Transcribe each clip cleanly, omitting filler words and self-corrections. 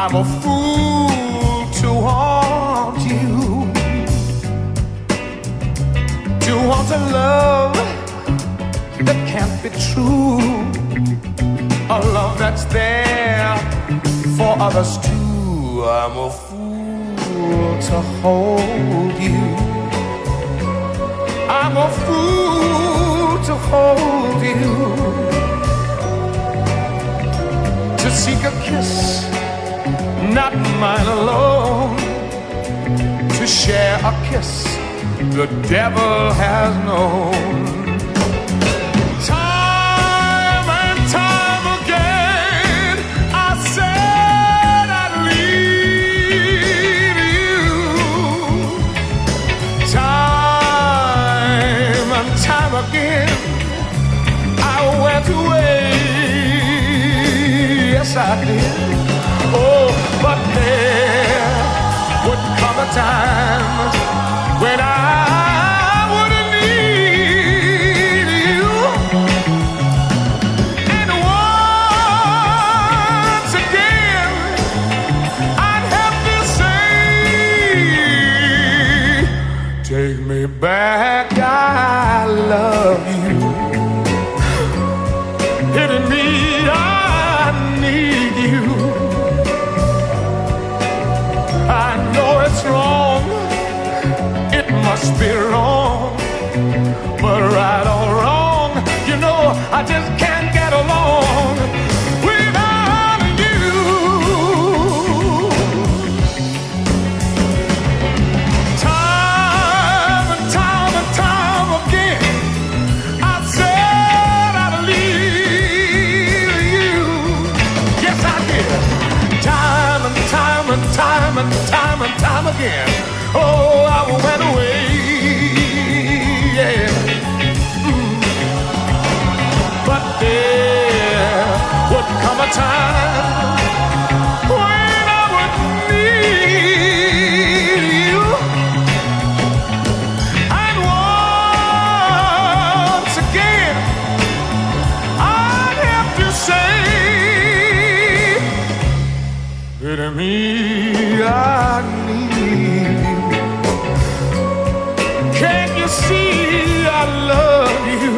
I'm a fool to want you, to want a love that can't be true, a love that's there for others too. I'm a fool to hold you, I'm a fool to hold you, to seek a kiss, not mine alone, to share a kiss the devil has known. Time and time again I said I'd leave you. Time and time again I went away. Yes, I did. Oh, but there would come a time when I wouldn't need you. And once again I'd have to say, take me back, I love you. Hitting me, I need you. I know it's wrong, it must be wrong, but right or wrong, you know I just can't get along without you. Time and time and time again I said I'd leave you. Yes, I did. Time and time and time and time and time again. Oh, I went away, yeah. But there would come a time when I would need you. And once again I'd have to say, to me, I need you. Can't you see I love you?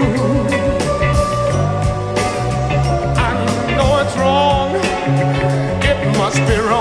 I know it's wrong, it must be wrong.